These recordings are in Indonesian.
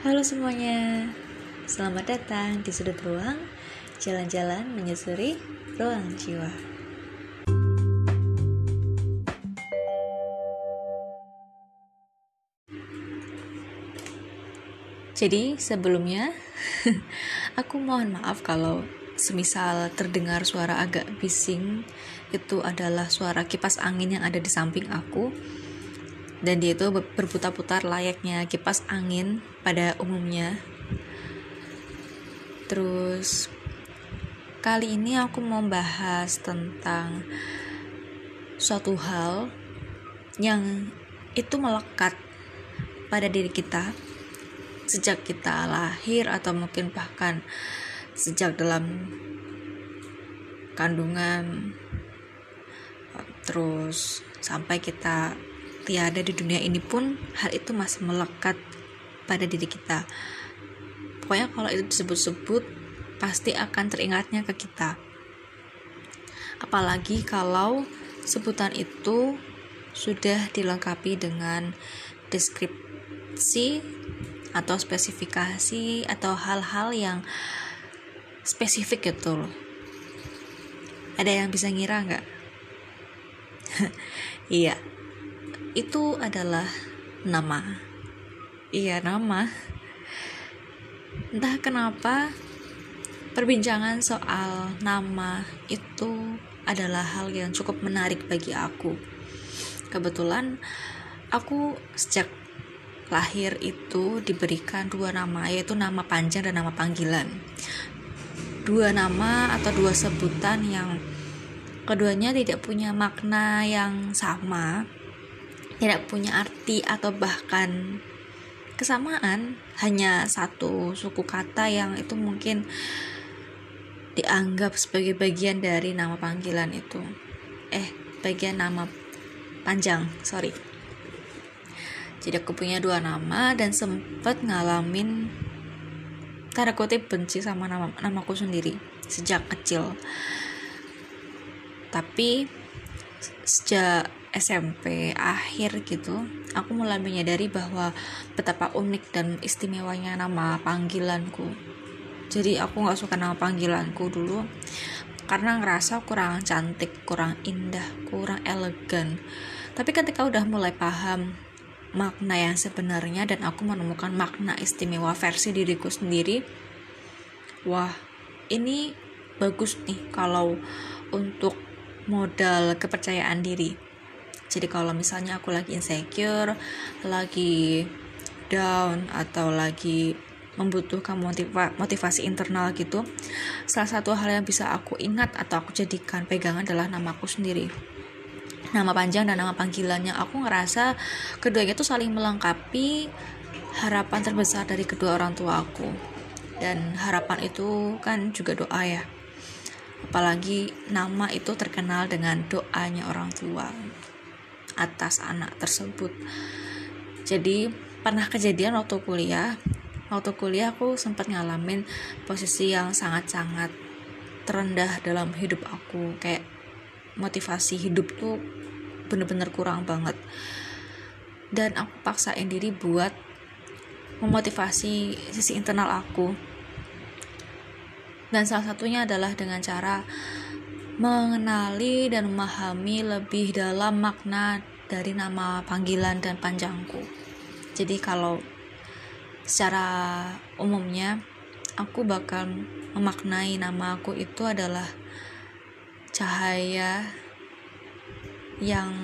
Halo semuanya, selamat datang di sudut ruang, jalan-jalan menyusuri ruang jiwa. Jadi sebelumnya, aku mohon maaf kalau semisal terdengar suara agak bising. Itu adalah suara kipas angin yang ada di samping aku. Dan dia itu berputar-putar layaknya kipas angin pada umumnya. Terus kali ini aku mau bahas tentang suatu hal yang itu melekat pada diri kita sejak kita lahir atau mungkin bahkan sejak dalam kandungan, terus sampai kita tiada di dunia ini pun hal itu masih melekat pada diri kita. Pokoknya kalau itu disebut-sebut pasti akan teringatnya ke kita. Apalagi kalau sebutan itu sudah dilengkapi dengan deskripsi atau spesifikasi atau hal-hal yang spesifik gitu loh. Ada yang bisa ngira nggak? Iya, itu adalah nama. Iya, nama. Entah kenapa perbincangan soal nama itu adalah hal yang cukup menarik bagi aku. Kebetulan aku sejak lahir itu diberikan dua nama, yaitu nama panjang dan nama panggilan. Dua nama atau dua sebutan yang keduanya tidak punya makna yang sama, tidak punya arti atau bahkan kesamaan, hanya satu suku kata yang itu mungkin dianggap sebagai bagian dari nama panggilan itu. Bagian nama panjang, sorry. Jadi aku punya dua nama dan sempat ngalamin tanda kutip benci sama namaku sendiri sejak kecil. Tapi sejak SMP akhir gitu, aku mulai menyadari bahwa betapa unik dan istimewanya nama panggilanku. Jadi aku gak suka nama panggilanku dulu karena ngerasa kurang cantik, kurang indah, kurang elegan. Tapi ketika udah mulai paham makna yang sebenarnya dan aku menemukan makna istimewa versi diriku sendiri, wah, ini bagus nih kalau untuk modal kepercayaan diri. Jadi kalau misalnya aku lagi insecure, lagi down, atau lagi membutuhkan motivasi internal gitu, salah satu hal yang bisa aku ingat atau aku jadikan pegangan adalah namaku sendiri. Nama panjang dan nama panggilannya. Aku ngerasa keduanya itu saling melengkapi harapan terbesar dari kedua orang tua aku. Dan harapan itu kan juga doa ya. Apalagi nama itu terkenal dengan doanya orang tua atas anak tersebut. Jadi pernah kejadian waktu kuliah aku sempat ngalamin posisi yang sangat-sangat terendah dalam hidup aku. Kayak motivasi hidup tuh bener-bener kurang banget, dan aku paksain diri buat memotivasi sisi internal aku. Dan salah satunya adalah dengan cara mengenali dan memahami lebih dalam makna dari nama panggilan dan panjangku. Jadi kalau secara umumnya aku bakal memaknai nama aku itu adalah cahaya yang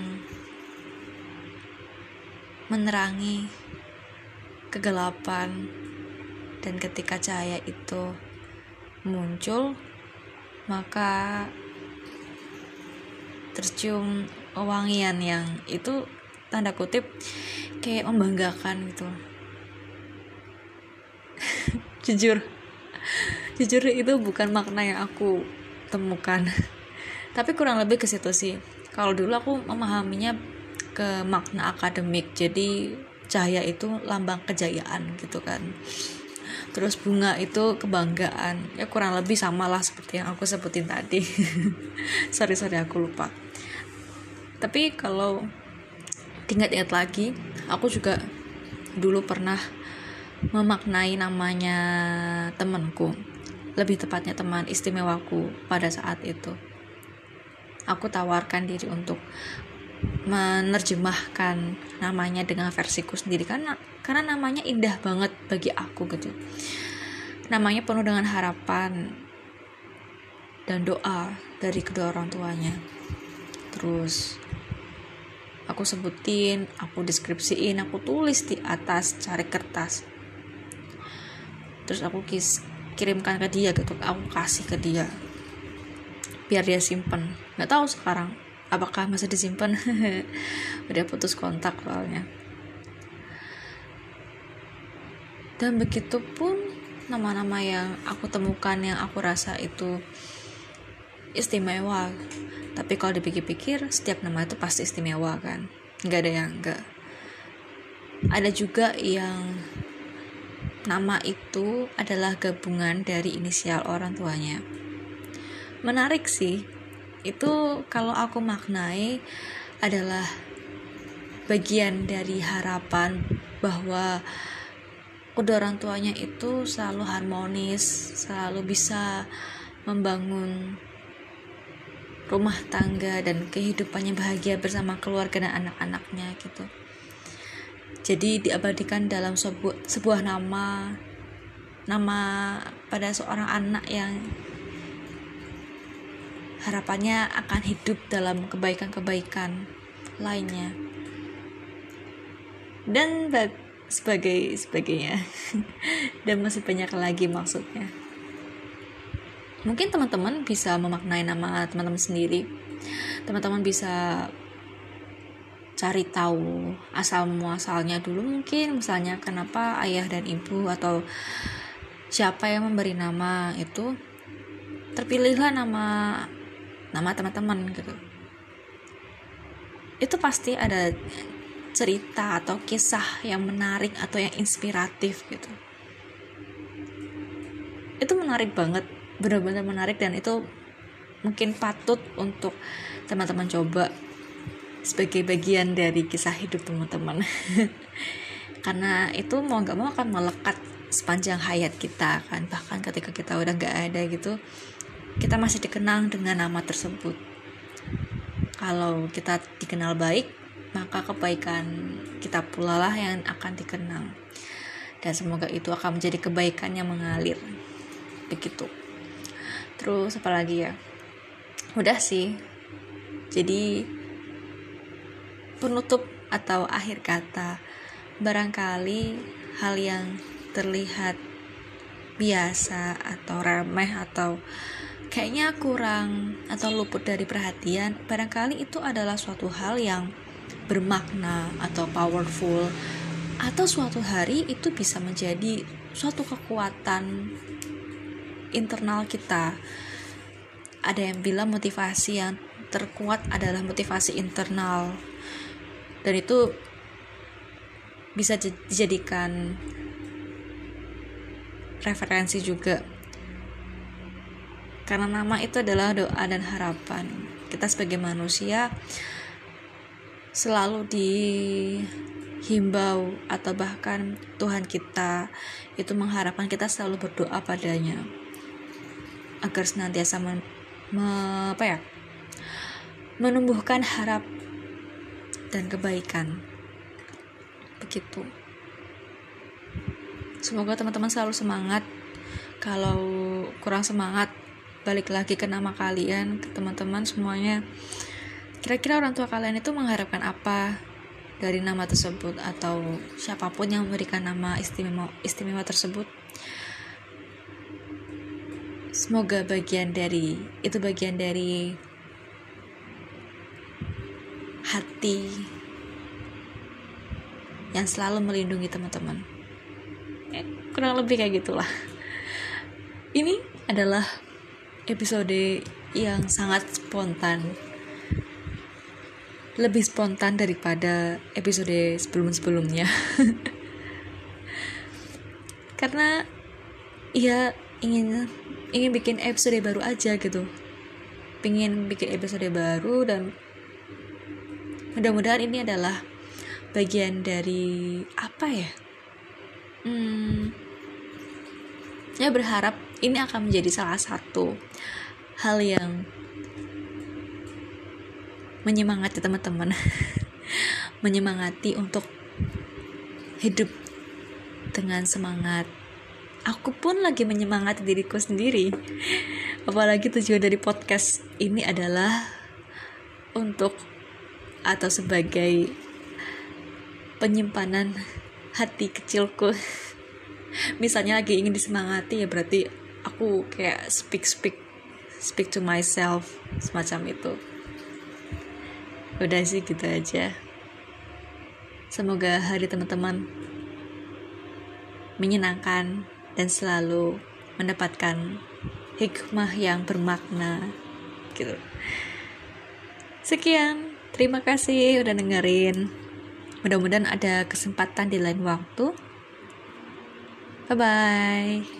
menerangi kegelapan, dan ketika cahaya itu muncul maka tercium wangian yang itu tanda kutip kayak membanggakan gitu. jujur itu bukan makna yang aku temukan tapi kurang lebih ke situ sih. Kalau dulu aku memahaminya ke makna akademik, jadi cahaya itu lambang kejayaan gitu kan, terus bunga itu kebanggaan, ya kurang lebih sama lah seperti yang aku sebutin tadi. sorry aku lupa. Tapi kalau diingat-ingat lagi, aku juga dulu pernah memaknai namanya temanku, lebih tepatnya teman istimewaku pada saat itu. Aku tawarkan diri untuk menerjemahkan namanya dengan versiku sendiri karena namanya indah banget bagi aku gitu. Namanya penuh dengan harapan dan doa dari kedua orang tuanya. Terus aku sebutin, aku deskripsiin, aku tulis di atas cari kertas. Terus aku kirimkan ke dia gitu, aku kasih ke dia biar dia simpen. Nggak tahu sekarang apakah masih disimpan. Udah putus kontak soalnya. Dan begitu pun nama-nama yang aku temukan yang aku rasa itu istimewa. Tapi kalau dipikir-pikir setiap nama itu pasti istimewa kan, nggak ada yang enggak. Ada juga yang nama itu adalah gabungan dari inisial orang tuanya. Menarik sih. Itu kalau aku maknai adalah bagian dari harapan bahwa kedua orang tuanya itu selalu harmonis, selalu bisa membangun rumah tangga dan kehidupannya bahagia bersama keluarga dan anak-anaknya gitu. Jadi diabadikan dalam sebuah nama pada seorang anak yang harapannya akan hidup dalam kebaikan-kebaikan lainnya dan sebagainya. Dan masih banyak lagi maksudnya. Mungkin teman-teman bisa memaknai nama teman-teman sendiri. Teman-teman bisa cari tahu asal muasalnya dulu, mungkin misalnya kenapa ayah dan ibu atau siapa yang memberi nama itu terpilihlah nama teman-teman gitu. Itu pasti ada cerita atau kisah yang menarik atau yang inspiratif gitu. Itu menarik banget, benar-benar menarik, dan itu mungkin patut untuk teman-teman coba sebagai bagian dari kisah hidup teman-teman. Karena itu mau gak mau akan melekat sepanjang hayat kita kan, bahkan ketika kita udah gak ada gitu, kita masih dikenang dengan nama tersebut. Kalau kita dikenal baik, maka kebaikan kita pula lah yang akan dikenang, dan semoga itu akan menjadi kebaikan yang mengalir begitu. Terus apa lagi ya, udah sih. Jadi penutup atau akhir kata, barangkali hal yang terlihat biasa atau remeh atau kayaknya kurang atau luput dari perhatian, barangkali itu adalah suatu hal yang bermakna atau powerful, atau suatu hari itu bisa menjadi suatu kekuatan internal kita. Ada yang bilang motivasi yang terkuat adalah motivasi internal, dan itu bisa dijadikan referensi juga, karena nama itu adalah doa dan harapan. Kita sebagai manusia selalu dihimbau atau bahkan Tuhan kita itu mengharapkan kita selalu berdoa padanya agar senantiasa menumbuhkan harap dan kebaikan begitu. Semoga teman-teman selalu semangat. Kalau kurang semangat, balik lagi ke nama kalian, ke teman-teman semuanya. Kira-kira orang tua kalian itu mengharapkan apa dari nama tersebut, atau siapapun yang memberikan nama istimewa tersebut. Semoga bagian dari hati yang selalu melindungi teman-teman. Kurang lebih kayak gitulah. Ini adalah episode yang sangat spontan, lebih spontan daripada episode sebelum-sebelumnya. Karena ya ingin bikin episode baru aja gitu, pengen bikin episode baru, dan mudah-mudahan ini adalah bagian dari apa ya, Saya berharap ini akan menjadi salah satu hal yang menyemangati teman-teman menyemangati untuk hidup dengan semangat. Aku pun lagi menyemangati diriku sendiri, apalagi tujuan dari podcast ini adalah untuk atau sebagai penyimpanan hati kecilku. Misalnya lagi ingin disemangati, ya berarti aku kayak speak to myself, semacam itu. Udah sih gitu aja. Semoga hari teman-teman menyenangkan dan selalu mendapatkan hikmah yang bermakna gitu. Sekian, terima kasih udah dengerin. Mudah-mudahan ada kesempatan di lain waktu. Bye-bye.